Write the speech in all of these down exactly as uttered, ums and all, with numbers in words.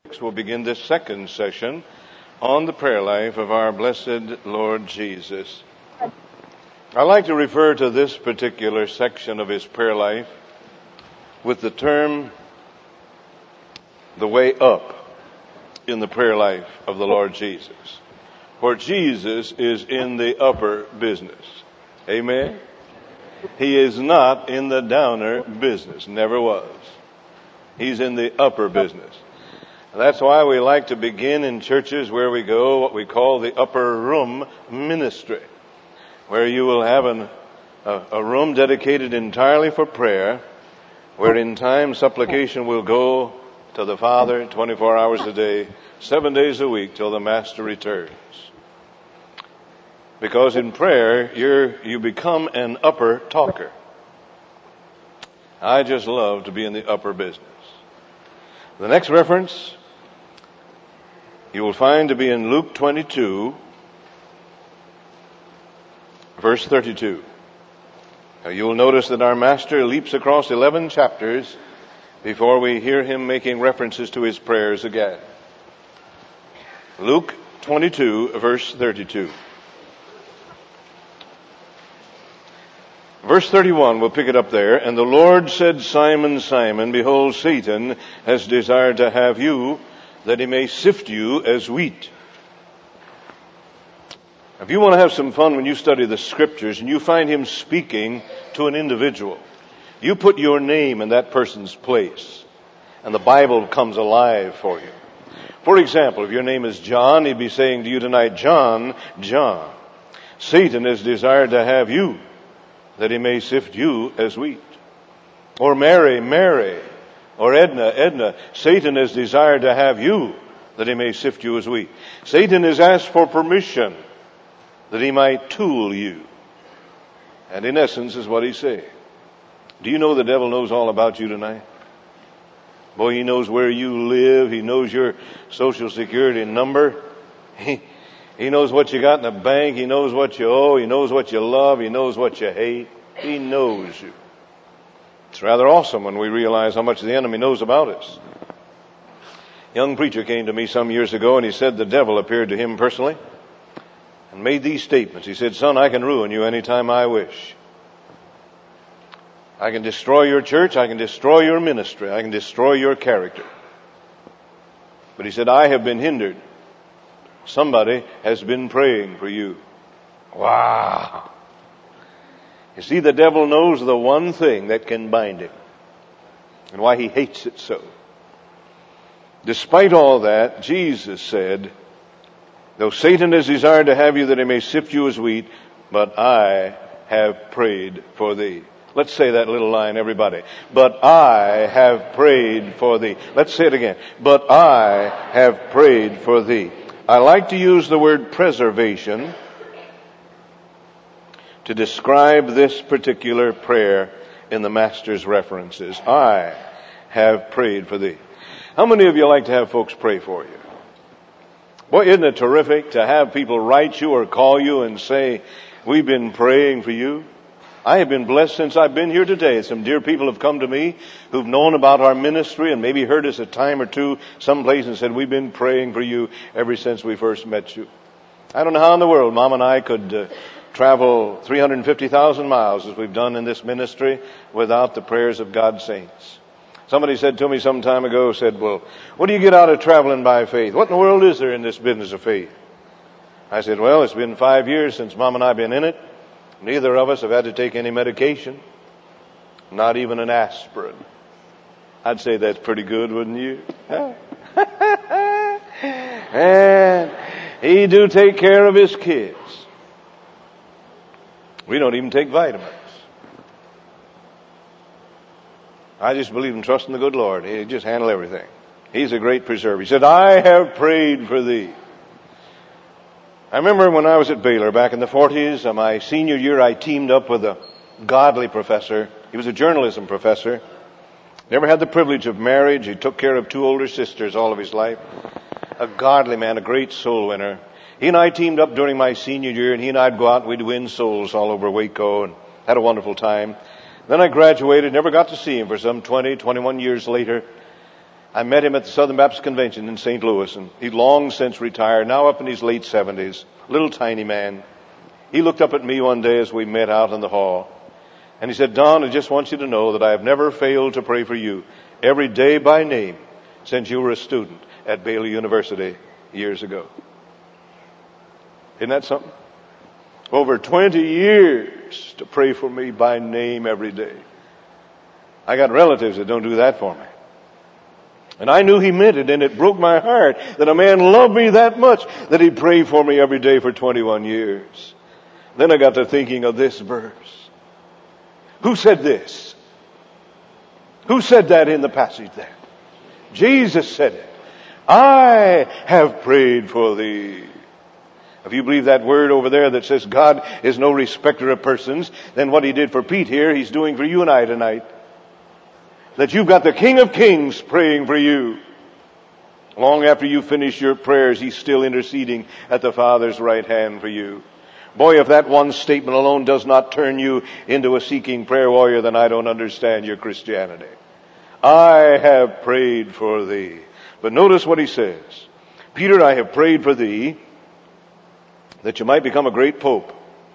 We'll begin this second session on the prayer life of our blessed Lord Jesus. I like to refer to this particular section of his prayer life with the term, the way up in the prayer life of the Lord Jesus. For Jesus is in the upper business. Amen? He is not in the downer business. Never was. He's in the upper business. That's why we like to begin in churches where we go what we call the upper room ministry, where you will have an, a, a room dedicated entirely for prayer, where in time supplication will go to the Father twenty-four hours a day, seven days a week till the Master returns. Because in prayer, you're, you become an upper talker. I just love to be in the upper business. The next reference you will find to be in Luke twenty-two, verse thirty-two. Now you will notice that our Master leaps across eleven chapters before we hear him making references to his prayers again. Luke twenty-two, verse thirty-two. Verse thirty-one, we'll pick it up there. And the Lord said, Simon, Simon, behold, Satan has desired to have you, that he may sift you as wheat. If you want to have some fun when you study the scriptures and you find him speaking to an individual, you put your name in that person's place, and the Bible comes alive for you. For example, if your name is John, he'd be saying to you tonight, John, John, Satan has desired to have you, that he may sift you as wheat. Or Mary, Mary, or Edna, Edna, Satan has desired to have you, that he may sift you as wheat. Satan has asked for permission, that he might tool you. And in essence is what he's saying. Do you know the devil knows all about you tonight? Boy, he knows where you live. He knows your social security number. He, he knows what you got in the bank. He knows what you owe. He knows what you love. He knows what you hate. He knows you. It's rather awesome when we realize how much the enemy knows about us. A young preacher came to me some years ago and he said the devil appeared to him personally and made these statements. He said, son, I can ruin you anytime I wish. I can destroy your church. I can destroy your ministry. I can destroy your character. But he said, I have been hindered. Somebody has been praying for you. Wow. You see, the devil knows the one thing that can bind him and why he hates it so. Despite all that, Jesus said, though Satan has desired to have you that he may sift you as wheat, but I have prayed for thee. Let's say that little line, everybody. But I have prayed for thee. Let's say it again. But I have prayed for thee. I like to use the word preservation to describe this particular prayer in the Master's references. I have prayed for thee. How many of you like to have folks pray for you? Boy, isn't it terrific to have people write you or call you and say, we've been praying for you. I have been blessed since I've been here today. Some dear people have come to me who've known about our ministry and maybe heard us a time or two someplace and said, we've been praying for you ever since we first met you. I don't know how in the world Mom and I could uh, travel three hundred fifty thousand miles as we've done in this ministry without the prayers of God's saints. Somebody said to me some time ago, said, well, what do you get out of traveling by faith? What in the world is there in this business of faith? I said, well, it's been five years since Mom and I have been in it. Neither of us have had to take any medication, not even an aspirin. I'd say that's pretty good, wouldn't you? And he do take care of his kids. We don't even take vitamins. I just believe and trust in the good Lord. He just handle everything. He's a great preserver. He said, I have prayed for thee. I remember when I was at Baylor back in the forties, uh, my senior year, I teamed up with a godly professor. He was a journalism professor. Never had the privilege of marriage. He took care of two older sisters all of his life. A godly man, a great soul winner. He and I teamed up during my senior year, and he and I'd go out and we'd win souls all over Waco and had a wonderful time. Then I graduated, never got to see him for some twenty, twenty-one years later. I met him at the Southern Baptist Convention in Saint Louis, and he'd long since retired, now up in his late seventies, little tiny man. He looked up at me one day as we met out in the hall, and he said, "Don, I just want you to know that I have never failed to pray for you every day by name since you were a student at Baylor University years ago." Isn't that something? Over twenty years to pray for me by name every day. I got relatives that don't do that for me. And I knew he meant it, and it broke my heart that a man loved me that much that he'd pray for me every day for twenty-one years. Then I got to thinking of this verse. Who said this? Who said that in the passage there? Jesus said it. "I have prayed for thee." If you believe that word over there that says God is no respecter of persons, then what he did for Pete here, he's doing for you and I tonight. That you've got the King of Kings praying for you. Long after you finish your prayers, he's still interceding at the Father's right hand for you. Boy, if that one statement alone does not turn you into a seeking prayer warrior, then I don't understand your Christianity. I have prayed for thee. But notice what he says. "Peter, I have prayed for thee that you might become a great pope."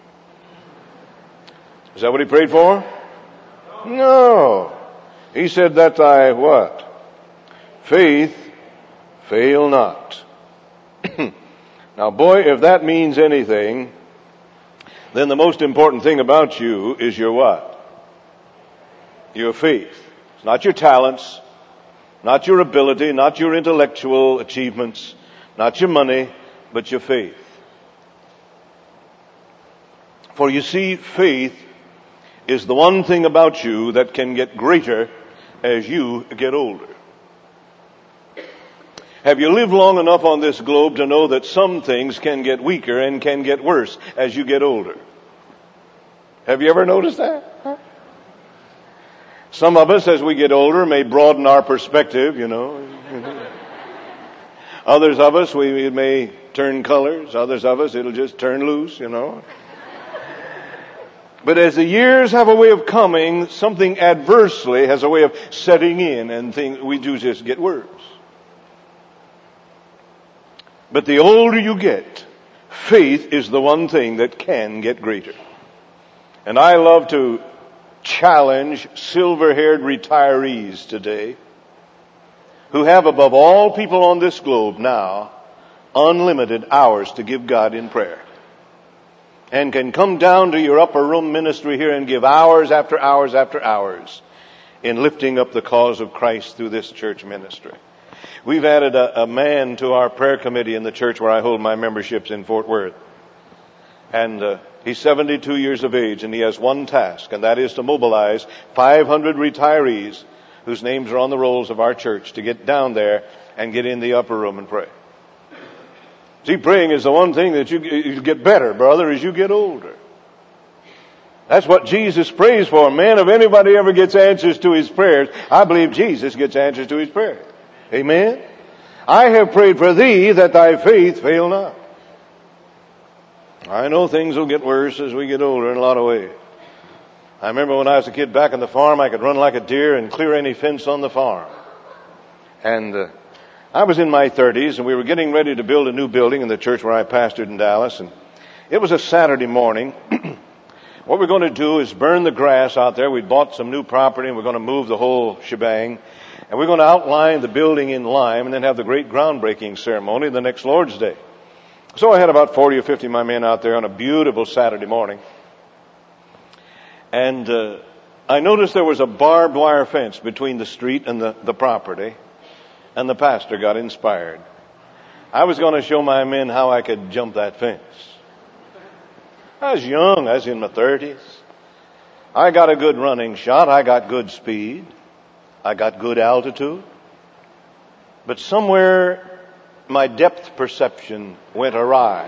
Is that what he prayed for? No. He said that thy what? Faith fail not. Now boy, if that means anything, then the most important thing about you is your what? Your faith. It's not your talents, not your ability, not your intellectual achievements, not your money, but your faith. For you see, faith is the one thing about you that can get greater as you get older. Have you lived long enough on this globe to know that some things can get weaker and can get worse as you get older? Have you ever noticed that? Huh? Some of us, as we get older, may broaden our perspective, you know. Others of us, we it may turn colors. Others of us, it'll just turn loose, you know. But as the years have a way of coming, something adversely has a way of setting in, and things we do just get worse. But the older you get, faith is the one thing that can get greater. And I love to challenge silver-haired retirees today who have, above all people on this globe now, unlimited hours to give God in prayer. And can come down to your upper room ministry here and give hours after hours after hours in lifting up the cause of Christ through this church ministry. We've added a, a man to our prayer committee in the church where I hold my memberships in Fort Worth. And uh, he's seventy-two years of age, and he has one task, and that is to mobilize five hundred retirees whose names are on the rolls of our church to get down there and get in the upper room and pray. See, praying is the one thing that you, you get better, brother, as you get older. That's what Jesus prays for. Man, if anybody ever gets answers to his prayers, I believe Jesus gets answers to his prayers. Amen? "I have prayed for thee that thy faith fail not." I know things will get worse as we get older in a lot of ways. I remember when I was a kid back on the farm, I could run like a deer and clear any fence on the farm. And uh, I was in my thirties, and we were getting ready to build a new building in the church where I pastored in Dallas. And it was a Saturday morning. What we're going to do is burn the grass out there. We'd bought some new property, and we're going to move the whole shebang. And we're going to outline the building in lime and then have the great groundbreaking ceremony the next Lord's Day. So I had about forty or fifty of my men out there on a beautiful Saturday morning. And uh, I noticed there was a barbed wire fence between the street and the, the property. And the pastor got inspired. I was going to show my men how I could jump that fence. I was young. I was in my thirties. I got a good running shot. I got good speed. I got good altitude. But somewhere my depth perception went awry.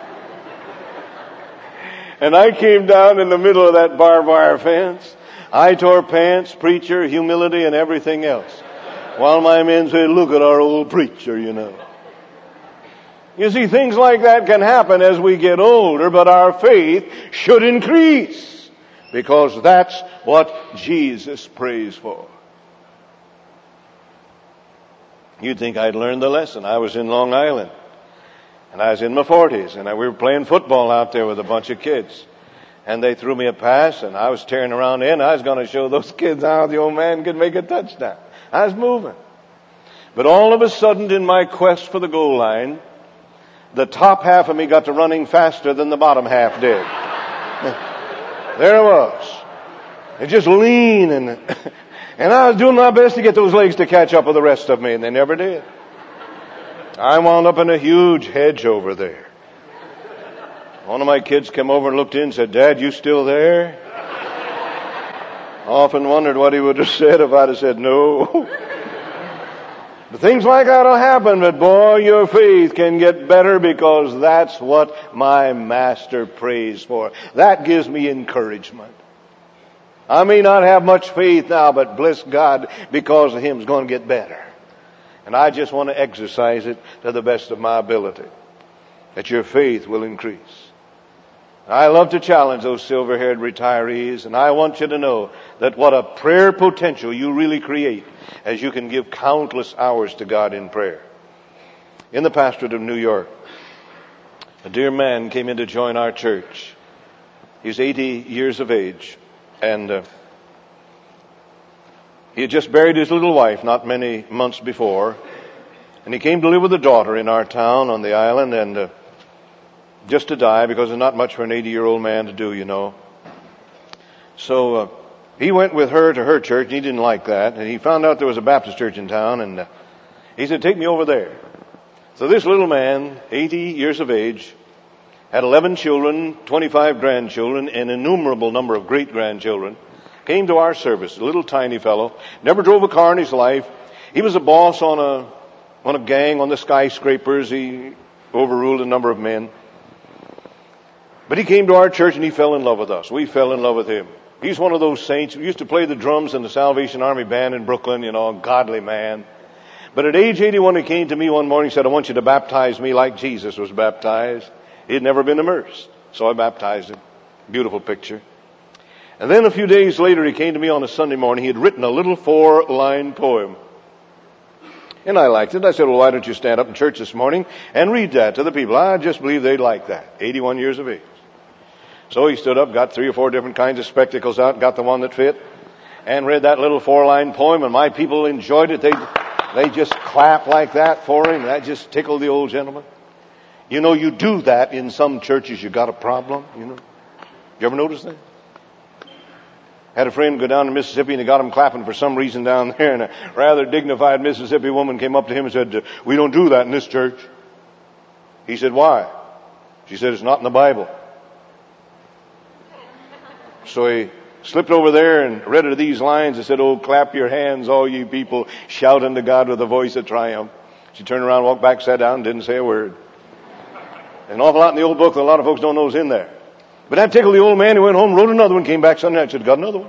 And I came down in the middle of that barbed wire fence. I tore pants, preacher, humility, and everything else. While my men say, "Look at our old preacher, you know." You see, things like that can happen as we get older, but our faith should increase. Because that's what Jesus prays for. You'd think I'd learned the lesson. I was in Long Island, and I was in my forties, and I, we were playing football out there with a bunch of kids. And they threw me a pass, and I was tearing around in. I was going to show those kids how the old man could make a touchdown. I was moving. But all of a sudden, in my quest for the goal line, the top half of me got to running faster than the bottom half did. There I was. And just lean, and, and I was doing my best to get those legs to catch up with the rest of me, and they never did. I wound up in a huge hedge over there. One of my kids came over and looked in and said, "Dad, you still there?" I often wondered what he would have said if I'd have said no. But things like that will happen, but boy, your faith can get better, because that's what my master prays for. That gives me encouragement. I may not have much faith now, but bless God, because of Him, it's going to get better. And I just want to exercise it to the best of my ability, that your faith will increase. I love to challenge those silver-haired retirees, and I want you to know that what a prayer potential you really create as you can give countless hours to God in prayer. In the pastorate of New York, a dear man came in to join our church. He's eighty years of age, and uh, he had just buried his little wife not many months before, and he came to live with a daughter in our town on the island, and uh, just to die, because there's not much for an eighty-year-old man to do, you know. So uh, he went with her to her church, and he didn't like that. And he found out there was a Baptist church in town, and uh, he said, "Take me over there." So this little man, eighty years of age, had eleven children, twenty-five grandchildren, and an innumerable number of great-grandchildren, came to our service. A little tiny fellow, never drove a car in his life. He was a boss on a on a gang on the skyscrapers. He overruled a number of men. But he came to our church and he fell in love with us. We fell in love with him. He's one of those saints who used to play the drums in the Salvation Army band in Brooklyn, you know, a godly man. But at age eighty-one, he came to me one morning and said, "I want you to baptize me like Jesus was baptized." He had never been immersed. So I baptized him. Beautiful picture. And then a few days later, he came to me on a Sunday morning. He had written a little four-line poem. And I liked it. I said, "Well, why don't you stand up in church this morning and read that to the people?" I just believe they'd like that. eighty-one years of age. So he stood up, got three or four different kinds of spectacles out, got the one that fit, and read that little four-line poem, and my people enjoyed it. They they just clapped like that for him. That just tickled the old gentleman. You know, you do that in some churches, you got a problem, you know. You ever notice that? Had a friend go down to Mississippi, and he got him clapping for some reason down there, and a rather dignified Mississippi woman came up to him and said, "We don't do that in this church." He said, "Why?" She said, "It's not in the Bible." So he slipped over there and read her these lines and said, "Oh, clap your hands, all you people, shout unto God with a voice of triumph." She turned around, walked back, sat down, didn't say a word. An awful lot in the old book that a lot of folks don't know is in there. But that tickled the old man. He went home, wrote another one, came back Sunday night and said, "Got another one."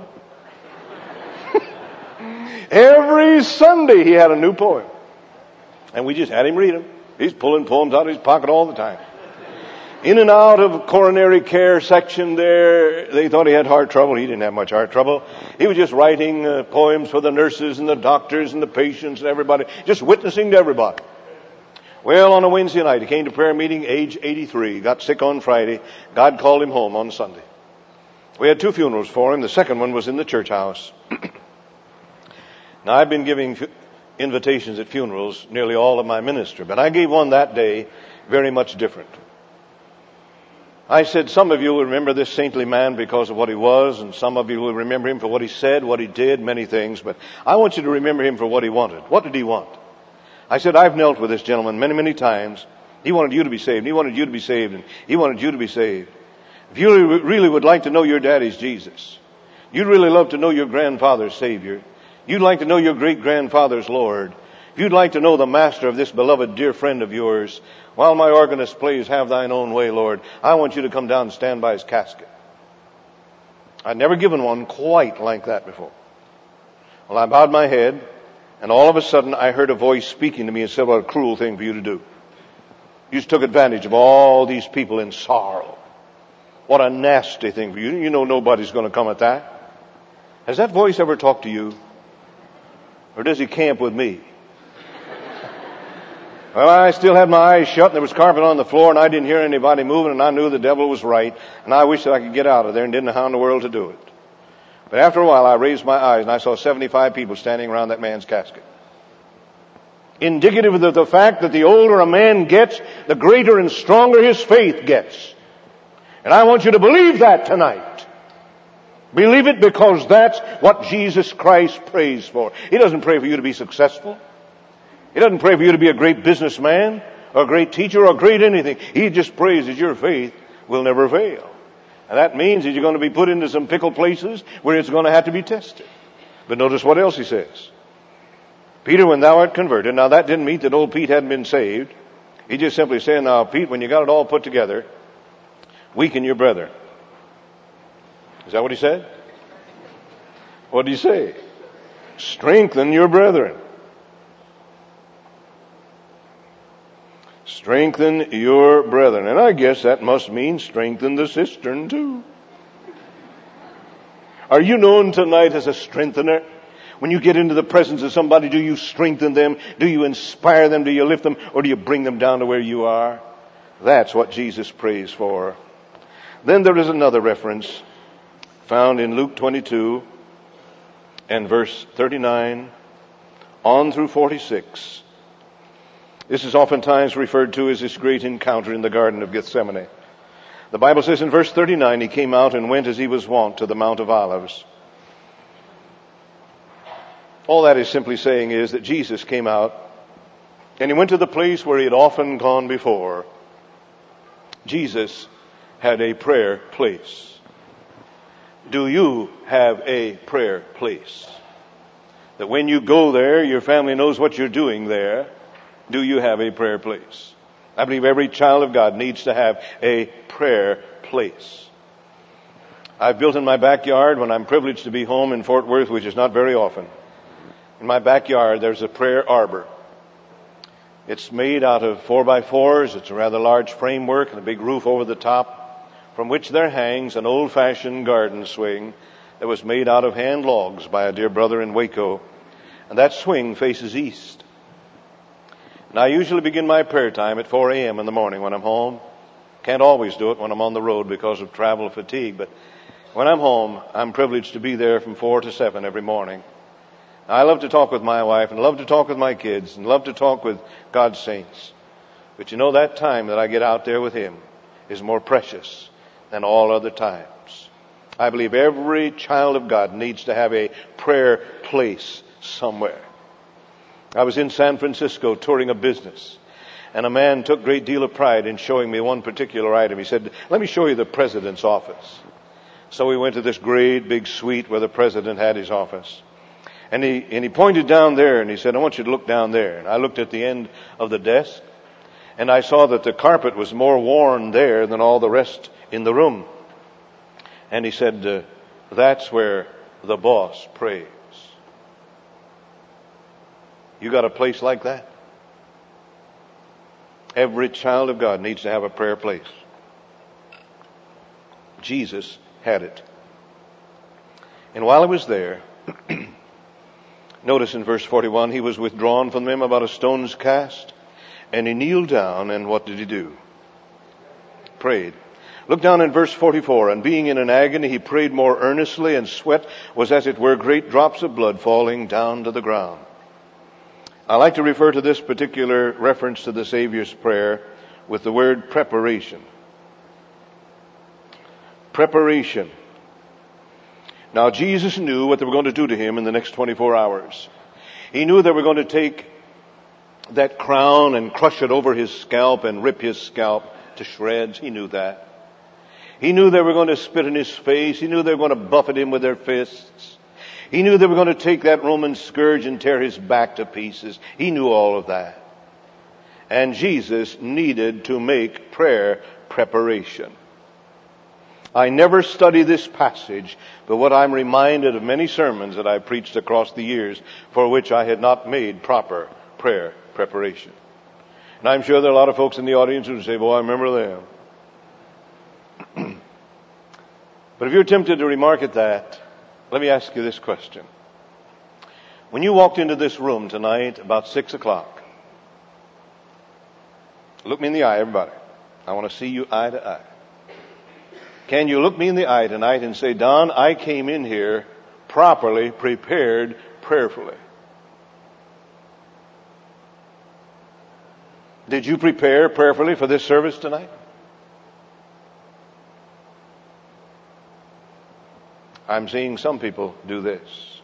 Every Sunday he had a new poem. And we just had him read them. He's pulling poems out of his pocket all the time. In and out of coronary care section there, they thought he had heart trouble. He didn't have much heart trouble. He was just writing uh, poems for the nurses and the doctors and the patients and everybody, just witnessing to everybody. Well, on a Wednesday night, he came to prayer meeting, age eighty-three, got sick on Friday. God called him home on Sunday. We had two funerals for him. The second one was in the church house. Now, I've been giving fu- invitations at funerals nearly all of my ministry, but I gave one that day very much different. I said, some of you will remember this saintly man because of what he was, and some of you will remember him for what he said, what he did, many things, but I want you to remember him for what he wanted. What did he want? I said, I've knelt with this gentleman many, many times. He wanted you to be saved, and he wanted you to be saved, and he wanted you to be saved. If you really, really would like to know your daddy's Jesus, you'd really love to know your grandfather's Savior, you'd like to know your great-grandfather's Lord, if you'd like to know the master of this beloved dear friend of yours, while my organist plays Have Thine Own Way, Lord, I want you to come down and stand by his casket. I'd never given one quite like that before. Well, I bowed my head, and all of a sudden I heard a voice speaking to me and said, "What a cruel thing for you to do. You just took advantage of all these people in sorrow. What a nasty thing for you. You know nobody's going to come at that." Has that voice ever talked to you? Or does he camp with me? Well, I still had my eyes shut, and there was carpet on the floor, and I didn't hear anybody moving, and I knew the devil was right, and I wished that I could get out of there and didn't know how in the world to do it. But after a while, I raised my eyes, and I saw seventy-five people standing around that man's casket. Indicative of the fact that the older a man gets, the greater and stronger his faith gets. And I want you to believe that tonight. Believe it, because that's what Jesus Christ prays for. He doesn't pray for you to be successful. He doesn't pray for you to be a great businessman or a great teacher or a great anything. He just prays that your faith will never fail. And that means that you're going to be put into some pickle places where it's going to have to be tested. But notice what else he says. Peter, when thou art converted. Now that didn't mean that old Pete hadn't been saved. He just simply said, now Pete, when you got it all put together, weaken your brethren. Is that what he said? What did he say? Strengthen your brethren. Strengthen your brethren. And I guess that must mean strengthen the cistern too. Are you known tonight as a strengthener? When you get into the presence of somebody, do you strengthen them? Do you inspire them? Do you lift them? Or do you bring them down to where you are? That's what Jesus prays for. Then there is another reference found in Luke twenty-two and verse thirty-nine on through forty-six. This is oftentimes referred to as this great encounter in the Garden of Gethsemane. The Bible says in verse thirty-nine, he came out and went as he was wont to the Mount of Olives. All that is simply saying is that Jesus came out and he went to the place where he had often gone before. Jesus had a prayer place. Do you have a prayer place? That when you go there, your family knows what you're doing there. Do you have a prayer place? I believe every child of God needs to have a prayer place. I've built in my backyard when I'm privileged to be home in Fort Worth, which is not very often. In my backyard, there's a prayer arbor. It's made out of four by fours. It's a rather large framework and a big roof over the top, from which there hangs an old-fashioned garden swing that was made out of hand logs by a dear brother in Waco. And that swing faces east. And I usually begin my prayer time at four a.m. in the morning when I'm home. Can't always do it when I'm on the road because of travel fatigue, but when I'm home, I'm privileged to be there from four to seven every morning. I love to talk with my wife and love to talk with my kids and love to talk with God's saints. But you know, that time that I get out there with him is more precious than all other times. I believe every child of God needs to have a prayer place somewhere. I was in San Francisco touring a business, and a man took a great deal of pride in showing me one particular item. He said, let me show you the president's office. So we went to this great big suite where the president had his office. And he, and he pointed down there and he said, I want you to look down there. And I looked at the end of the desk and I saw that the carpet was more worn there than all the rest in the room. And he said, uh, that's where the boss prays. You got a place like that? Every child of God needs to have a prayer place. Jesus had it. And while he was there, notice in verse forty-one, he was withdrawn from them about a stone's cast, and he kneeled down, and what did he do? Prayed. Look down in verse forty-four, and being in an agony, he prayed more earnestly, and sweat was as it were great drops of blood falling down to the ground. I like to refer to this particular reference to the Savior's prayer with the word preparation. Preparation. Now, Jesus knew what they were going to do to him in the next twenty-four hours. He knew they were going to take that crown and crush it over his scalp and rip his scalp to shreds. He knew that. He knew they were going to spit in his face. He knew they were going to buffet him with their fists. He knew they were going to take that Roman scourge and tear his back to pieces. He knew all of that. And Jesus needed to make prayer preparation. I never study this passage, but what I'm reminded of many sermons that I preached across the years for which I had not made proper prayer preparation. And I'm sure there are a lot of folks in the audience who say, boy, I remember them. But if you're tempted to remark at that, let me ask you this question. When you walked into this room tonight about six o'clock, Look me in the eye, everybody. I want to see you eye to eye. Can you look me in the eye tonight and say, Don, I came in here properly prepared prayerfully? Did you prepare prayerfully for this service tonight? I'm seeing some people do this.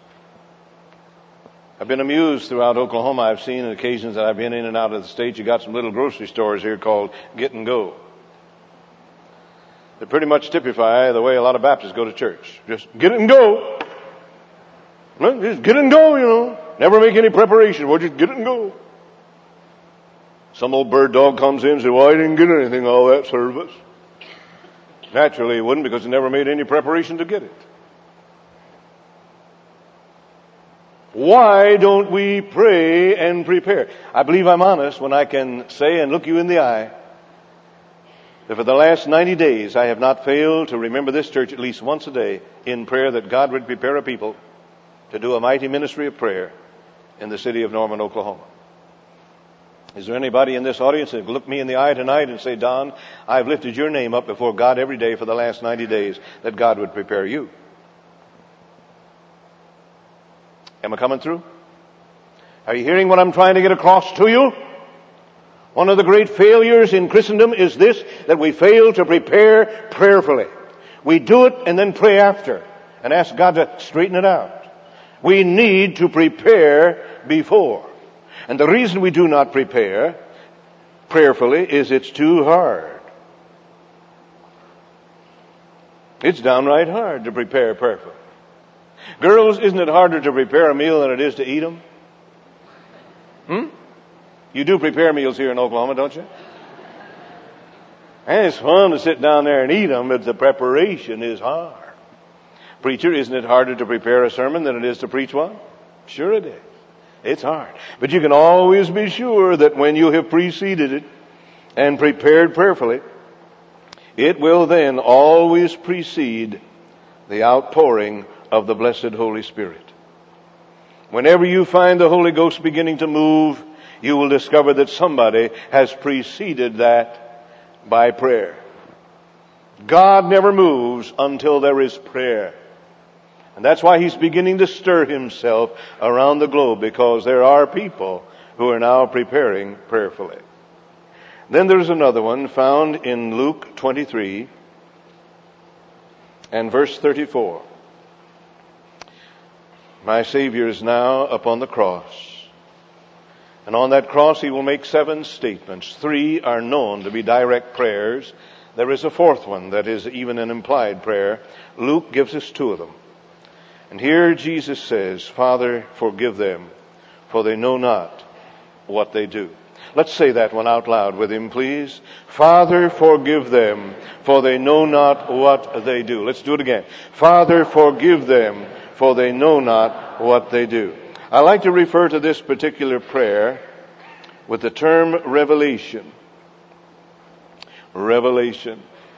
I've been amused throughout Oklahoma. I've seen on occasions that I've been in and out of the state, you got some little grocery stores here called Get and Go. They pretty much typify the way a lot of Baptists go to church. Just get it and go. Just get it and go, you know. Never make any preparation. We'll just get it and go. Some old bird dog comes in and says, well, I didn't get anything all that service. Naturally, he wouldn't, because he never made any preparation to get it. Why don't we pray and prepare? I believe I'm honest when I can say and look you in the eye that for the last ninety days I have not failed to remember this church at least once a day in prayer that God would prepare a people to do a mighty ministry of prayer in the city of Norman, Oklahoma. Is there anybody in this audience that look me in the eye tonight and say, Don, I've lifted your name up before God every day for the last ninety days that God would prepare you? Am I coming through? Are you hearing what I'm trying to get across to you? One of the great failures in Christendom is this, that we fail to prepare prayerfully. We do it and then pray after and ask God to straighten it out. We need to prepare before. And the reason we do not prepare prayerfully is it's too hard. It's downright hard to prepare prayerfully. Girls, isn't it harder to prepare a meal than it is to eat them? Hmm? You do prepare meals here in Oklahoma, don't you? And it's fun to sit down there and eat them, but the preparation is hard. Preacher, isn't it harder to prepare a sermon than it is to preach one? Sure it is. It's hard. But you can always be sure that when you have preceded it and prepared prayerfully, it will then always precede the outpouring of the blessed Holy Spirit. Whenever you find the Holy Ghost beginning to move, you will discover that somebody has preceded that by prayer. God never moves until there is prayer. And that's why He's beginning to stir Himself around the globe, because there are people who are now preparing prayerfully. Then there's another one found in Luke twenty-three and verse thirty-four. My Savior is now upon the cross. And on that cross He will make seven statements. Three are known to be direct prayers. There is a fourth one that is even an implied prayer. Luke gives us two of them. And here Jesus says, Father, forgive them, for they know not what they do. Let's say that one out loud with him, please. Father, forgive them, for they know not what they do. Let's do it again. Father, forgive them, for they know not what they do. I like to refer to this particular prayer with the term revelation. Revelation.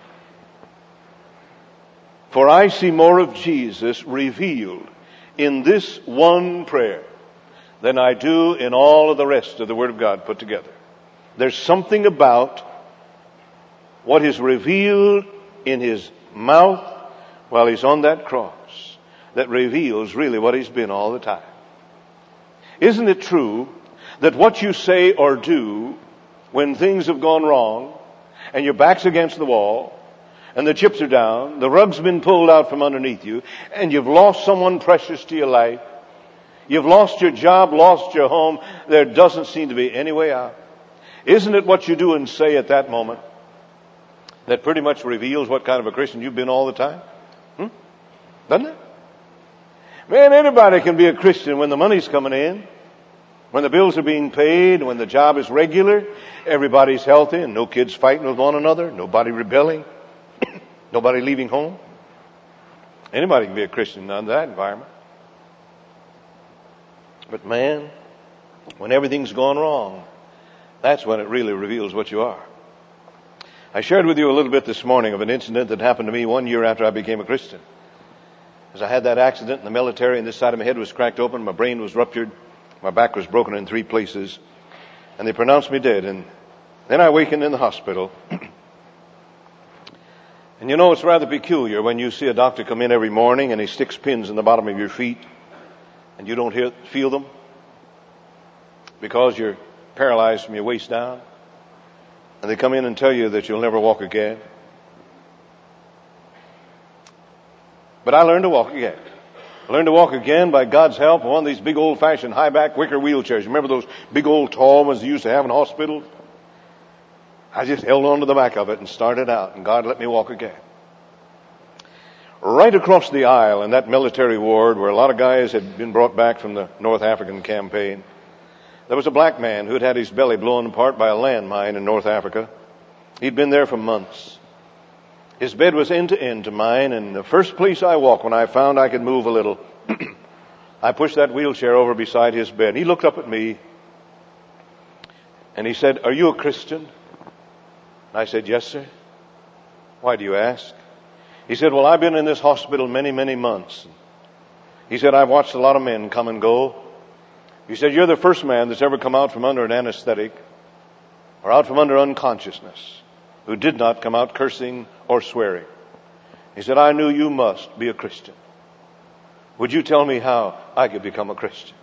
For I see more of Jesus revealed in this one prayer than I do in all of the rest of the Word of God put together. There's something about what is revealed in His mouth while He's on that cross that reveals really what He's been all the time. Isn't it true that what you say or do when things have gone wrong and your back's against the wall and the chips are down, the rug's been pulled out from underneath you, and you've lost someone precious to your life, you've lost your job, lost your home, there doesn't seem to be any way out? Isn't it what you do and say at that moment that pretty much reveals what kind of a Christian you've been all the time? Hmm? Doesn't it? Man, anybody can be a Christian when the money's coming in, when the bills are being paid, when the job is regular, everybody's healthy and no kids fighting with one another, nobody rebelling, nobody leaving home. Anybody can be a Christian under that environment. But man, when everything's gone wrong, that's when it really reveals what you are. I shared with you a little bit this morning of an incident that happened to me one year after I became a Christian. As I had that accident in the military and this side of my head was cracked open, my brain was ruptured, my back was broken in three places, and they pronounced me dead. And Then I wakened in the hospital. And you know, it's rather peculiar when you see a doctor come in every morning and he sticks pins in the bottom of your feet and you don't hear, feel them because you're paralyzed from your waist down. And they come in and tell you that you'll never walk again. But I learned to walk again. I learned to walk again by God's help on one of these big old-fashioned high-back wicker wheelchairs. Remember those big old tall ones they used to have in hospitals? I just held on to the back of it and started out, and God let me walk again. Right across the aisle in that military ward where a lot of guys had been brought back from the North African campaign, there was a black man who had had his belly blown apart by a landmine in North Africa. He'd been there for months. His bed was end to end to mine, and the first place I walked when I found I could move a little, I pushed that wheelchair over beside his bed. He looked up at me, and he said, "Are you a Christian?" I said, "Yes, sir." "Why do you ask?" He said, "Well, I've been in this hospital many, many months." He said, "I've watched a lot of men come and go." He said, "You're the first man that's ever come out from under an anesthetic or out from under unconsciousness who did not come out cursing or swearing." He said, "I knew you must be a Christian. Would you tell me how I could become a Christian?"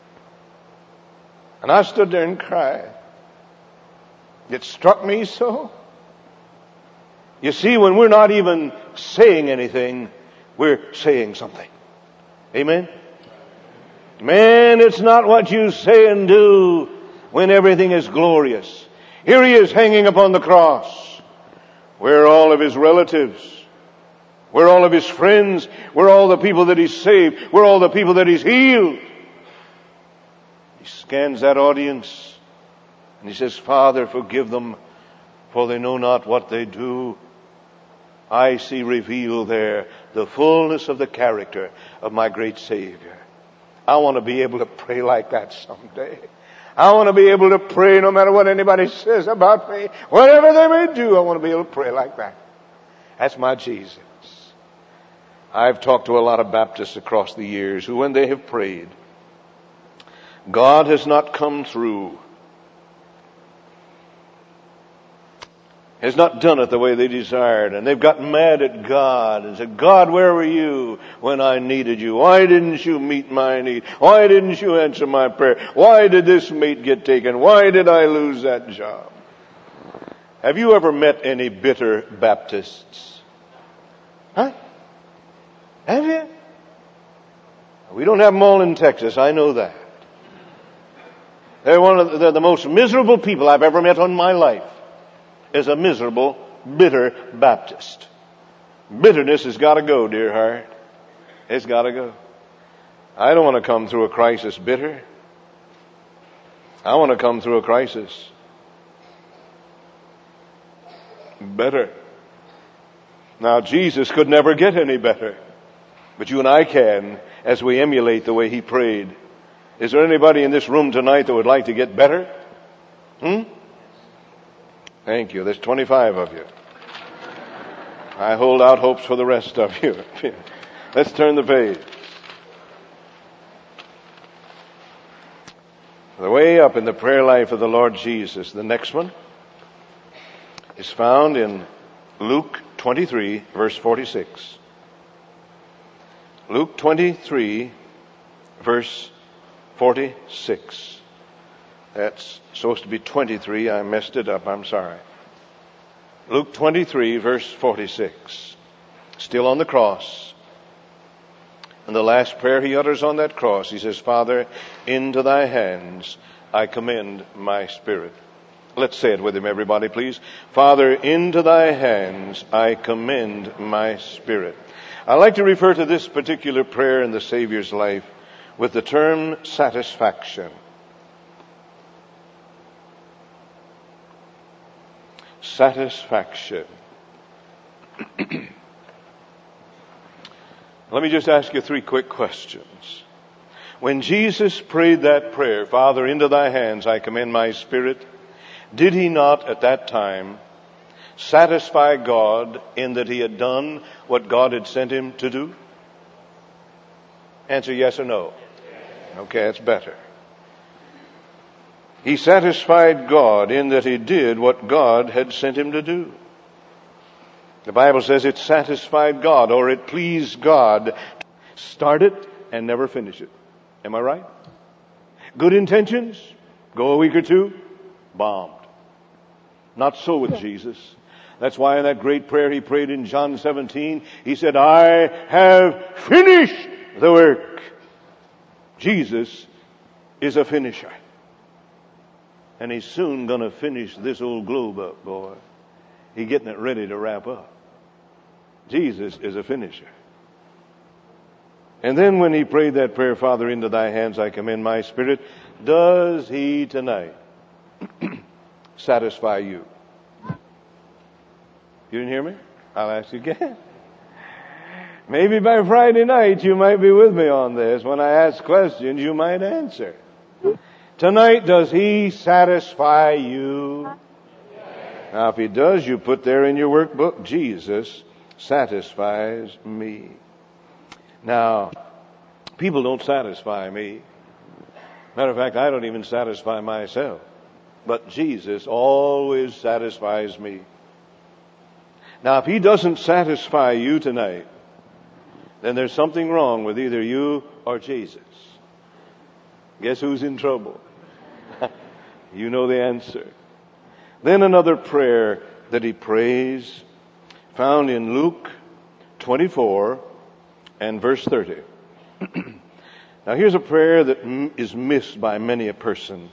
And I stood there and cried. It struck me so. You see, when we're not even saying anything, we're saying something. Amen? Man, it's not what you say and do when everything is glorious. Here he is hanging upon the cross. Where are all of his relatives? Where are all of his friends? Where are all the people that he's saved? Where are all the people that he's healed? He scans that audience and he says, "Father, forgive them, for they know not what they do." I see revealed there the fullness of the character of my great Savior. I want to be able to pray like that someday. I want to be able to pray no matter what anybody says about me. Whatever they may do, I want to be able to pray like that. That's my Jesus. I've talked to a lot of Baptists across the years who, when they have prayed, God has not come through, has not done it the way they desired, and they've gotten mad at God and said, "God, where were you when I needed you? Why didn't you meet my need? Why didn't you answer my prayer? Why did this mate get taken? Why did I lose that job?" Have you ever met any bitter Baptists? Huh? Have you? We don't have them all in Texas, I know that. They're one of the, they're the most miserable people I've ever met in my life. Is a miserable, bitter Baptist. Bitterness has got to go, dear heart. It's got to go. I don't want to come through a crisis bitter. I want to come through a crisis better. Now, Jesus could never get any better, but you and I can as we emulate the way he prayed. Is there anybody in this room tonight that would like to get better? Hmm? Thank you. There's twenty-five of you. I hold out hopes for the rest of you. Let's turn the page. The way up in the prayer life of the Lord Jesus, the next one is found in Luke twenty-three, verse forty-six. Luke twenty-three, verse forty-six. That's supposed to be twenty-three. I messed it up. I'm sorry. Luke twenty-three, verse forty-six. Still on the cross. And the last prayer he utters on that cross, he says, "Father, into thy hands I commend my spirit." Let's say it with him, everybody, please. "Father, into thy hands I commend my spirit." I like to refer to this particular prayer in the Savior's life with the term satisfaction. Satisfaction. Let me just ask you three quick questions. When Jesus prayed that prayer, "Father, into thy hands I commend my spirit," did he not at that time satisfy God in that he had done what God had sent him to do? Answer yes or no. Okay, that's better. He satisfied God in that he did what God had sent him to do. The Bible says it satisfied God, or it pleased God to start it and never finish it. Am I right? Good intentions, go a week or two, bombed. Not so with Jesus. That's why in that great prayer he prayed in John seventeen, he said, I have finished the work. Jesus is a finisher. And he's soon going to finish this old globe up, boy. He's getting it ready to wrap up. Jesus is a finisher. And then when he prayed that prayer, Father, into thy hands I commend my spirit, does he tonight satisfy you? You didn't hear me? I'll ask you again. Maybe by Friday night you might be with me on this. When I ask questions, you might answer. Tonight, does he satisfy you? Now, if he does, you put there in your workbook, Jesus satisfies me. Now, people don't satisfy me. Matter of fact, I don't even satisfy myself. But Jesus always satisfies me. Now, if he doesn't satisfy you tonight, then there's something wrong with either you or Jesus. Guess who's in trouble? You know the answer. Then another prayer that he prays, found in Luke twenty-four and verse thirty. Now here's a prayer that m- is missed by many a person.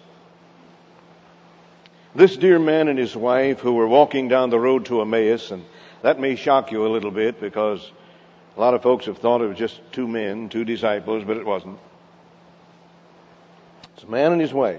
This dear man and his wife who were walking down the road to Emmaus, and that may shock you a little bit because a lot of folks have thought it was just two men, two disciples, but it wasn't. It's a man and his wife.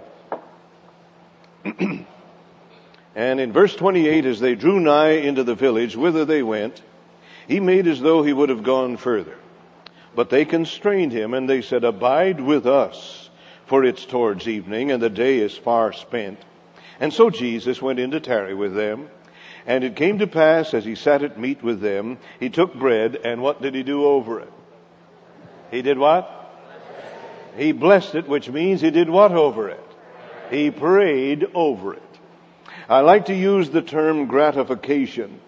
And in verse twenty-eight, as they drew nigh into the village whither they went, he made as though he would have gone further. But they constrained him, and they said, Abide with us, for it's towards evening, and the day is far spent. And so Jesus went in to tarry with them. And it came to pass, as he sat at meat with them, he took bread, and what did he do over it? He did what? He blessed it, which means he did what over it? He prayed over it. I like to use the term gratification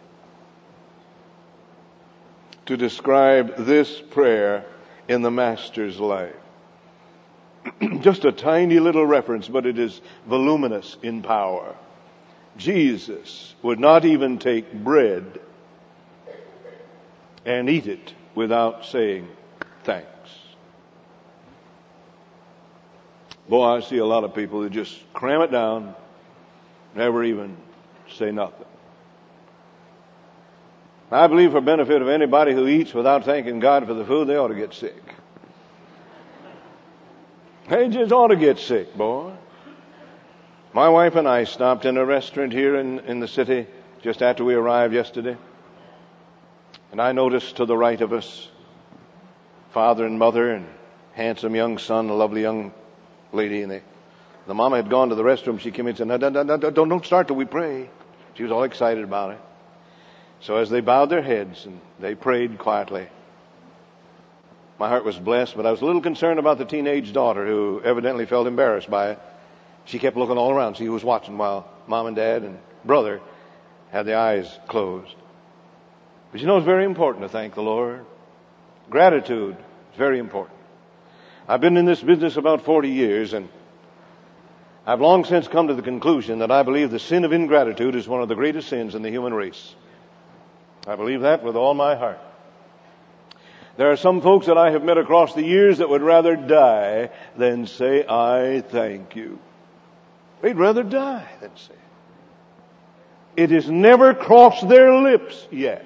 to describe this prayer in the Master's life. Just a tiny little reference, but it is voluminous in power. Jesus would not even take bread and eat it without saying thanks. Boy, I see a lot of people that just cram it down, never even say nothing. I believe for benefit of anybody who eats without thanking God for the food, they ought to get sick. They just ought to get sick, boy. My wife and I stopped in a restaurant here in, in the city just after we arrived yesterday. And I noticed to the right of us, father and mother and handsome young son, a lovely young lady. And they, the mama had gone to the restroom. She came in and said, no, no, no, no, don't, don't start till we pray. She was all excited about it. So as they bowed their heads and they prayed quietly, my heart was blessed, but I was a little concerned about the teenage daughter who evidently felt embarrassed by it. She kept looking all around, see who was watching while mom and dad and brother had their eyes closed. But you know, it's very important to thank the Lord. Gratitude is very important. I've been in this business about forty years, and I've long since come to the conclusion that I believe the sin of ingratitude is one of the greatest sins in the human race. I believe that with all my heart. There are some folks that I have met across the years that would rather die than say, I thank you. They'd rather die than say it. It has never crossed their lips yet.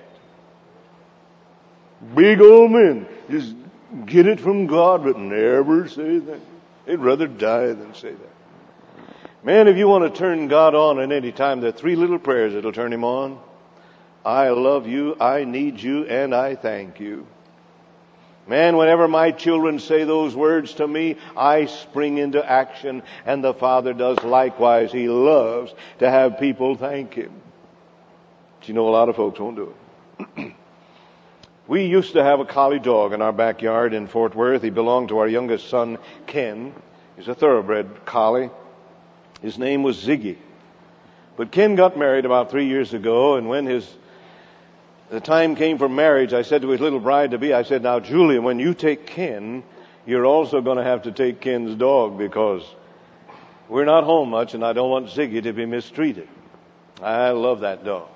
Big old men just get it from God but never say that. They'd rather die than say that. Man, if you want to turn God on at any time, there are three little prayers that'll turn him on. I love you, I need you, and I thank you. Man, whenever my children say those words to me, I spring into action, and the Father does likewise. He loves to have people thank Him. But you know, a lot of folks won't do it. We used to have a collie dog in our backyard in Fort Worth. He belonged to our youngest son, Ken. He's a thoroughbred collie. His name was Ziggy. But Ken got married about three years ago, and when his the time came for marriage, I said to his little bride-to-be, I said, now, Julia, when you take Ken, you're also going to have to take Ken's dog, because we're not home much, and I don't want Ziggy to be mistreated. I love that dog.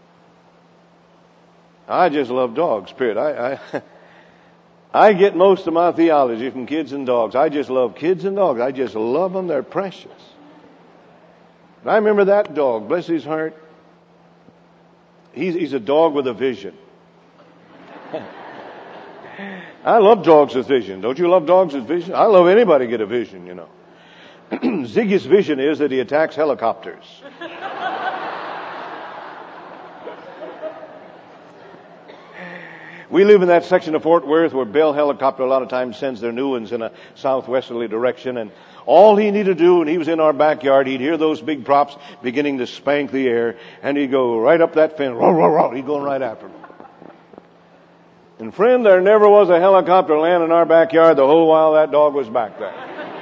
I just love dogs, period. I, I, I get most of my theology from kids and dogs. I just love kids and dogs. I just love them. They're precious. I remember that dog, bless his heart. He's, he's a dog with a vision. I love dogs with vision. Don't you love dogs with vision? I love anybody get a vision, you know. Ziggy's vision is that he attacks helicopters. We live in that section of Fort Worth where Bell Helicopter a lot of times sends their new ones in a southwesterly direction, and all he needed to do when he was in our backyard, he'd hear those big props beginning to spank the air, and he'd go right up that fence, row, row, row, he'd go right after them. And friend, there never was a helicopter land in our backyard the whole while that dog was back there.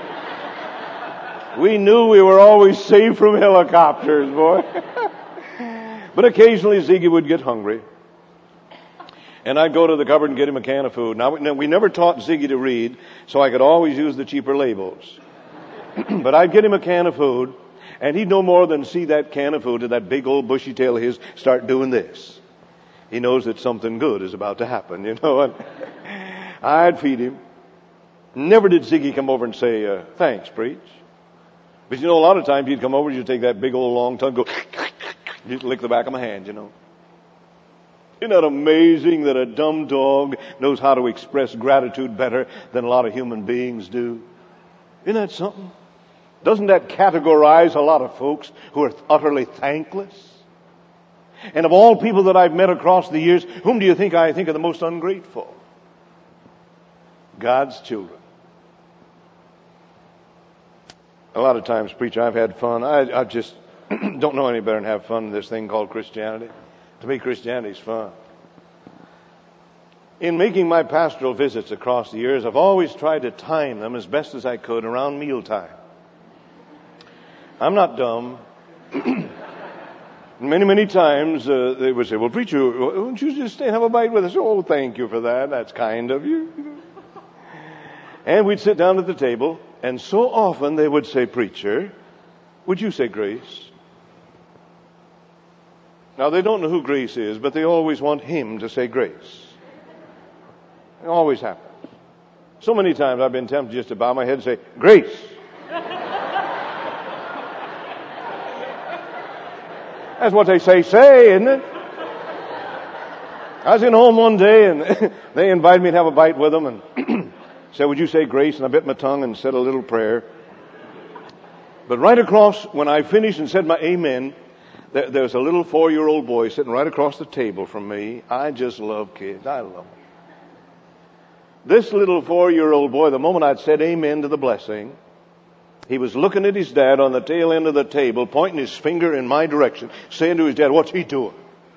We knew we were always safe from helicopters, boy. But occasionally Ziggy would get hungry. And I'd go to the cupboard and get him a can of food. Now, we never taught Ziggy to read, so I could always use the cheaper labels. But I'd get him a can of food, and he'd no more than see that can of food and that big old bushy tail of his start doing this. He knows that something good is about to happen, you know. And I'd feed him. Never did Ziggy come over and say, uh, thanks, preach. But you know, a lot of times he'd come over, you'd take that big old long tongue, go, you'd lick the back of my hand, you know. Isn't that amazing that a dumb dog knows how to express gratitude better than a lot of human beings do? Isn't that something? Doesn't that categorize a lot of folks who are utterly thankless? And of all people that I've met across the years, whom do you think I think are the most ungrateful? God's children. A lot of times, preacher, I've had fun. I, I just don't know any better than have fun in this thing called Christianity. To me, Christianity is fun. In making my pastoral visits across the years, I've always tried to time them as best as I could around mealtime. I'm not dumb. Many, many times uh, they would say, well, preacher, won't you just stay and have a bite with us? Oh, thank you for that. That's kind of you. And we'd sit down at the table, and so often they would say, preacher, would you say grace? Now, they don't know who grace is, but they always want him to say grace. It always happens. So many times I've been tempted just to bow my head and say, grace. That's what they say, say, isn't it? I was in home one day, and they invited me to have a bite with them, and said, would you say grace? And I bit my tongue and said a little prayer. But right across, when I finished and said my amen, there's a little four-year-old boy sitting right across the table from me. I just love kids. I love them. This little four-year-old boy, the moment I'd said amen to the blessing, he was looking at his dad on the tail end of the table, pointing his finger in my direction, saying to his dad, what's he doing?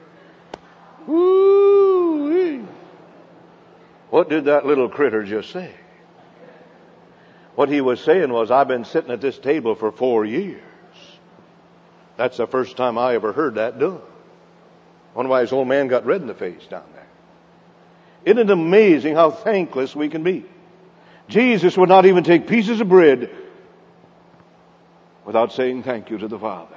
Woo-wee. What did that little critter just say? What he was saying was, I've been sitting at this table for four years. That's the first time I ever heard that done. Wonder why his old man got red in the face down there. Isn't it amazing how thankless we can be? Jesus would not even take pieces of bread without saying thank you to the Father.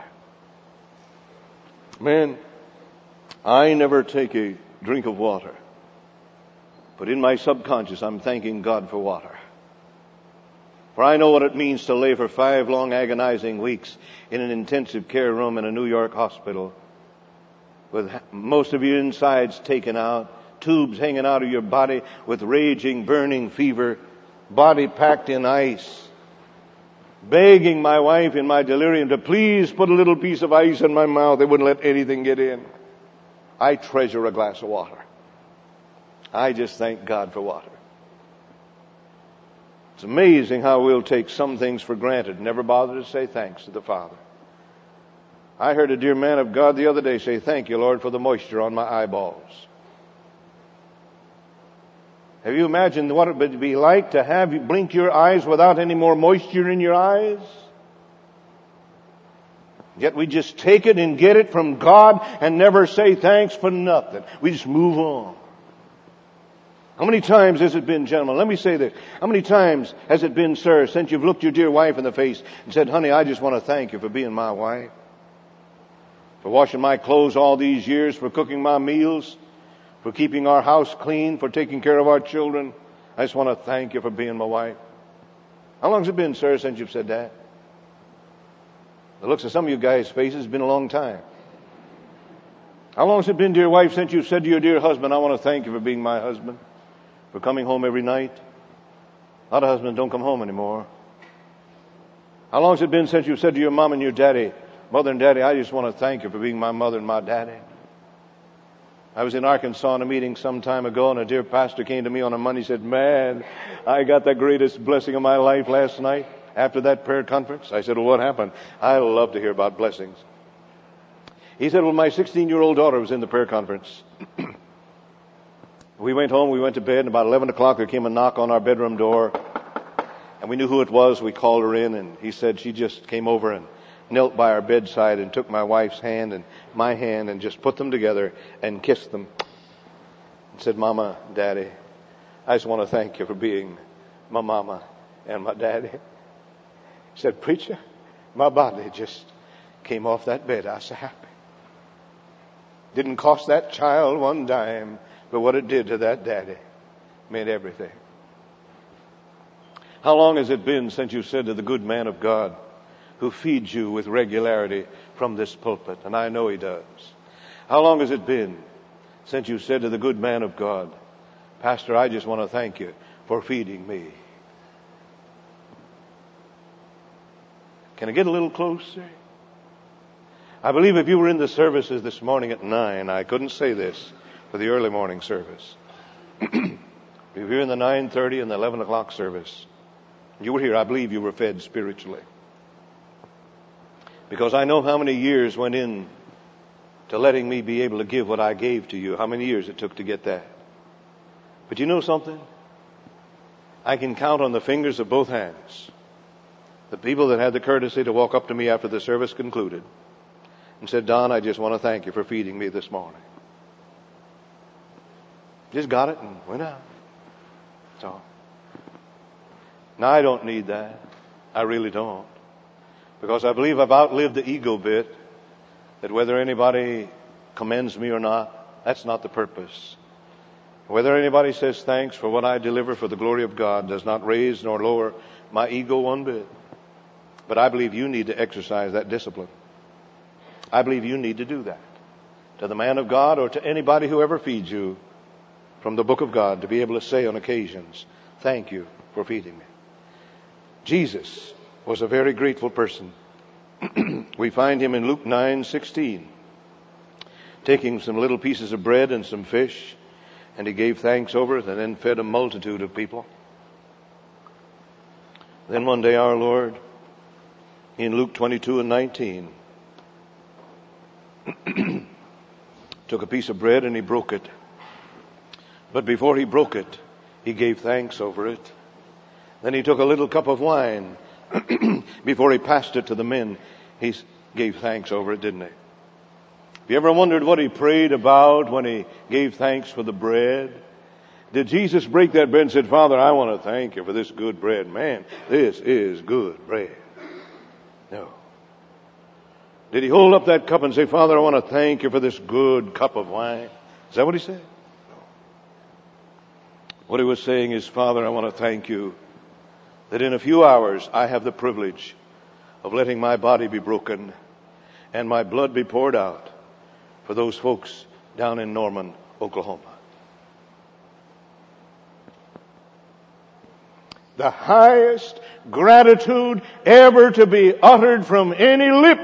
Man, I never take a drink of water, but in my subconscious I'm thanking God for water. For I know what it means to lay for five long agonizing weeks in an intensive care room in a New York hospital with most of your insides taken out, tubes hanging out of your body with raging, burning fever, body packed in ice, begging my wife in my delirium to please put a little piece of ice in my mouth. They wouldn't let anything get in. I treasure a glass of water. I just thank God for water. It's amazing how we'll take some things for granted, never bother to say thanks to the Father. I heard a dear man of God the other day say, thank you, Lord, for the moisture on my eyeballs. Have you imagined what it would be like to have you blink your eyes without any more moisture in your eyes? Yet we just take it and get it from God and never say thanks for nothing. We just move on. How many times has it been, gentlemen? Let me say this. How many times has it been, sir, since you've looked your dear wife in the face and said, honey, I just want to thank you for being my wife, for washing my clothes all these years, for cooking my meals, for keeping our house clean, for taking care of our children. I just want to thank you for being my wife. How long has it been, sir, since you've said that? The looks of some of you guys' faces has been a long time. How long has it been, dear wife, since you've said to your dear husband, I want to thank you for being my husband, for coming home every night? A lot of husbands don't come home anymore. How long has it been since you've said to your mom and your daddy, mother and daddy, I just want to thank you for being my mother and my daddy? I was in Arkansas in a meeting some time ago, and a dear pastor came to me on a Monday and said, man, I got the greatest blessing of my life last night after that prayer conference. I said, well, what happened? I love to hear about blessings. He said, well, my sixteen-year-old daughter was in the prayer conference. We went home, we went to bed, and about eleven o'clock there came a knock on our bedroom door. And we knew who it was. We called her in, and he said she just came over and knelt by our bedside and took my wife's hand and my hand and just put them together and kissed them. And said, Mama, Daddy, I just want to thank you for being my mama and my daddy. He said, preacher, my body just came off that bed. I was so happy. Didn't cost that child one dime, but what it did to that daddy made everything. How long has it been since you said to the good man of God who feeds you with regularity from this pulpit? And I know he does. How long has it been since you said to the good man of God, Pastor, I just want to thank you for feeding me? Can I get a little closer? I believe if you were in the services this morning at nine, I couldn't say this for the early morning service. If you're in the nine thirty and the eleven o'clock service, you were here, I believe you were fed spiritually. Because I know how many years went in to letting me be able to give what I gave to you. How many years it took to get that. But you know something? I can count on the fingers of both hands the people that had the courtesy to walk up to me after the service concluded and said, Don, I just want to thank you for feeding me this morning. Just got it and went out. That's all. Now, I don't need that. I really don't. Because I believe I've outlived the ego bit, that whether anybody commends me or not, that's not the purpose. Whether anybody says thanks for what I deliver for the glory of God does not raise nor lower my ego one bit. But I believe you need to exercise that discipline. I believe you need to do that. To the man of God or to anybody who ever feeds you from the book of God, to be able to say on occasions, thank you for feeding me. Jesus was a very grateful person. We find him in Luke nine sixteen, taking some little pieces of bread and some fish, and he gave thanks over it and then fed a multitude of people. Then one day our Lord, in Luke twenty-two and nineteen, took a piece of bread and he broke it. But before he broke it, he gave thanks over it. Then he took a little cup of wine. Before he passed it to the men, he gave thanks over it, didn't he? Have you ever wondered what he prayed about when he gave thanks for the bread? Did Jesus break that bread and said, Father, I want to thank you for this good bread. Man, this is good bread. No. Did he hold up that cup and say, Father, I want to thank you for this good cup of wine? Is that what he said? No. What he was saying is, Father, I want to thank you that in a few hours I have the privilege of letting my body be broken and my blood be poured out for those folks down in Norman, Oklahoma. The highest gratitude ever to be uttered from any lip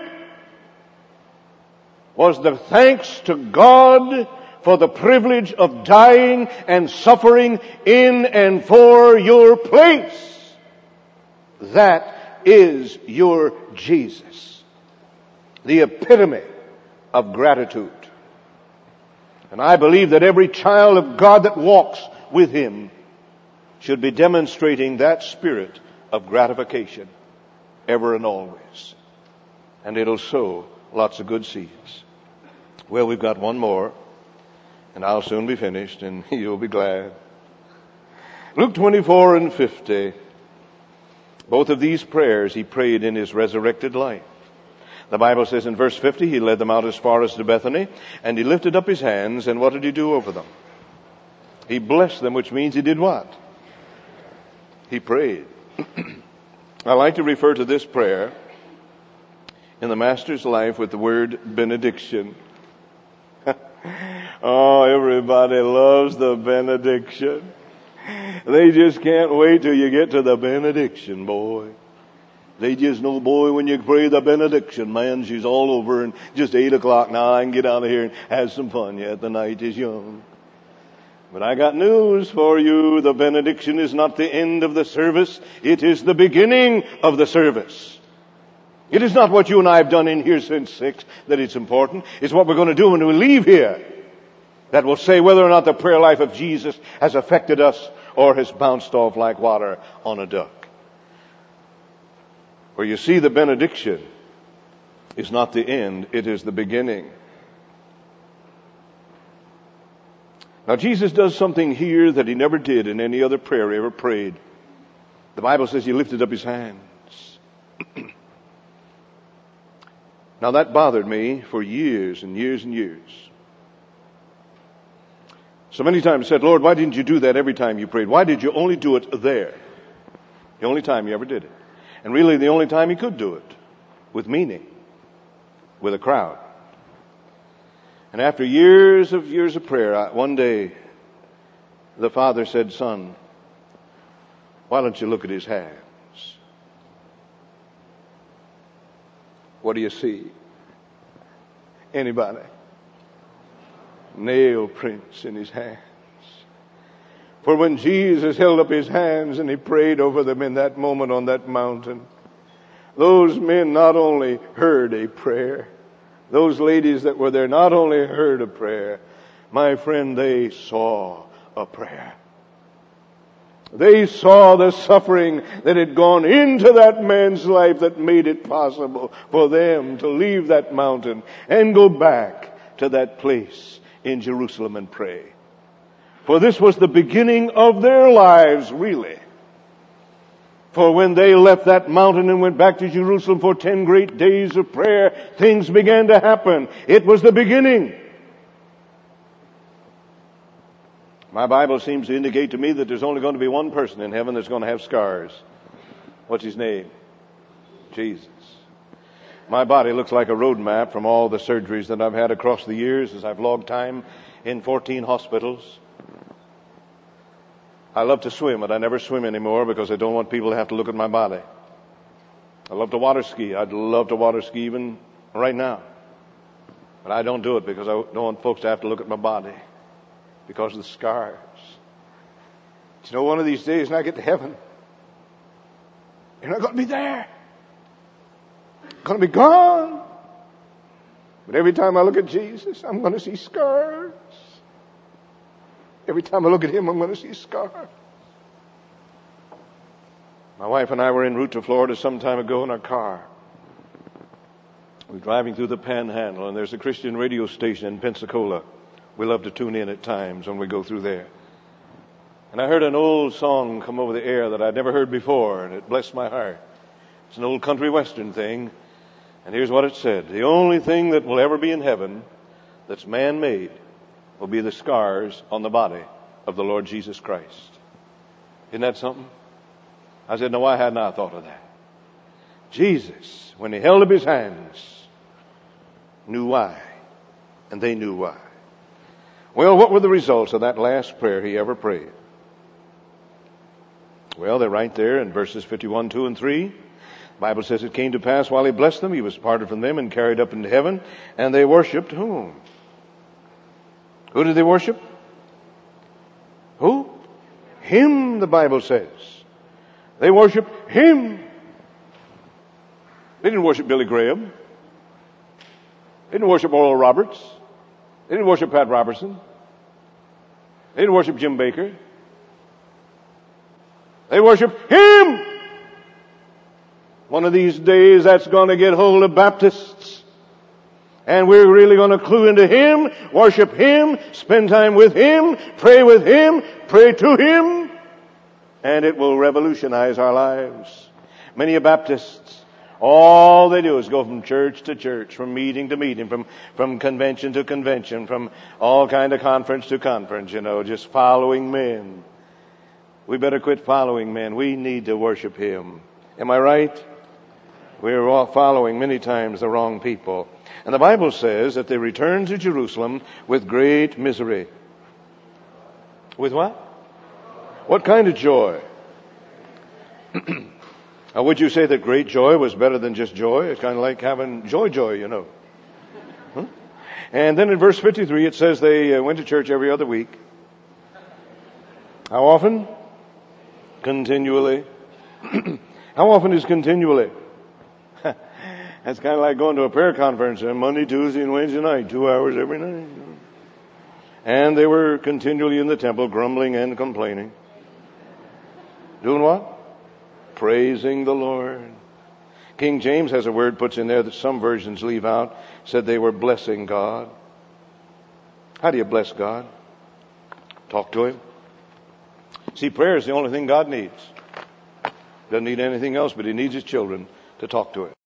was the thanks to God for the privilege of dying and suffering in and for your place. That is your Jesus, the epitome of gratitude. And I believe that every child of God that walks with him should be demonstrating that spirit of gratification ever and always. and it'll sow lots of good seeds. Well, we've got one more, and I'll soon be finished, and you'll be glad. Luke twenty-four and fifty. Both of these prayers he prayed in his resurrected life. The Bible says in verse fifty, he led them out as far as to Bethany, and he lifted up his hands, and what did he do over them? He blessed them, which means he did what? He prayed. I like to refer to this prayer in the Master's life with the word benediction. Oh, everybody loves the benediction. They just can't wait till you get to the benediction, boy. They just know, boy, when you pray the benediction, man, she's all over, and just eight o'clock now, I can get out of here and have some fun yet. The night is young. But I got news for you. The benediction is not the end of the service. It is the beginning of the service. It is not what you and I have done in here since six that it's important. It's what we're going to do when we leave here that will say whether or not the prayer life of Jesus has affected us or has bounced off like water on a duck. For you see, the benediction is not the end. It is the beginning. Now, Jesus does something here that he never did in any other prayer he ever prayed. The Bible says he lifted up his hands. Now, that bothered me for years and years and years. So many times I said, Lord, why didn't you do that every time you prayed? Why did you only do it there? The only time you ever did it. And really the only time he could do it. With meaning. With a crowd. And after years of years of prayer, I, one day, the Father said, Son, why don't you look at his hands? What do you see? Anybody? Nail prints in his hands. For when Jesus held up his hands and he prayed over them in that moment on that mountain, those men not only heard a prayer, those ladies that were there not only heard a prayer, my friend, they saw a prayer. They saw the suffering that had gone into that man's life that made it possible for them to leave that mountain and go back to that place in Jerusalem and pray. For this was the beginning of their lives, really. For when they left that mountain and went back to Jerusalem for ten great days of prayer, things began to happen. It was the beginning. My Bible seems to indicate to me that there's only going to be one person in heaven that's going to have scars. What's his name? Jesus. My body looks like a road map from all the surgeries that I've had across the years as I've logged time in fourteen hospitals. I love to swim, but I never swim anymore because I don't want people to have to look at my body. I love to water ski. I'd love to water ski even right now. But I don't do it because I don't want folks to have to look at my body because of the scars. But you know, one of these days when I get to heaven, you're not going to be there. I'm going to be gone. But every time I look at Jesus, I'm going to see scars. Every time I look at him, I'm going to see scars. My wife and I were en route to Florida some time ago in our car. We were driving through the Panhandle, and there's a Christian radio station in Pensacola. We love to tune in at times when we go through there. And I heard an old song come over the air that I'd never heard before, and it blessed my heart. It's an old country western thing, and here's what it said. The only thing that will ever be in heaven that's man-made will be the scars on the body of the Lord Jesus Christ. Isn't that something? I said, no, I had not thought of that. Jesus, when he held up his hands, knew why, and they knew why. Well, what were the results of that last prayer he ever prayed? Well, they're right there in verses fifty-one, two, and three. The Bible says it came to pass while he blessed them, he was parted from them and carried up into heaven, and they worshipped whom? Who did they worship? Who? Him, the Bible says. They worshiped him. They didn't worship Billy Graham. They didn't worship Oral Roberts. They didn't worship Pat Robertson. They didn't worship Jim Baker. They worshiped him. One of these days that's going to get hold of Baptists. And we're really going to clue into Him, worship Him, spend time with Him, pray with Him, pray to Him. And it will revolutionize our lives. Many Baptists, all they do is go from church to church, from meeting to meeting, from, from convention to convention, from all kind of conference to conference, you know, just following men. We better quit following men. We need to worship Him. Am I right? We're all following many times the wrong people. And the Bible says that they returned to Jerusalem with great misery. With what? What kind of joy? Now, would you say that great joy was better than just joy? It's kind of like having joy joy, you know. Huh? And then in verse fifty-three it says they went to church every other week. How often? Continually. How often is continually? That's kind of like going to a prayer conference on Monday, Tuesday, and Wednesday night, two hours every night. And they were continually in the temple, grumbling and complaining. Doing what? Praising the Lord. King James has a word puts in there that some versions leave out. Said they were blessing God. How do you bless God? Talk to Him. See, prayer is the only thing God needs. Doesn't need anything else, but He needs His children to talk to Him.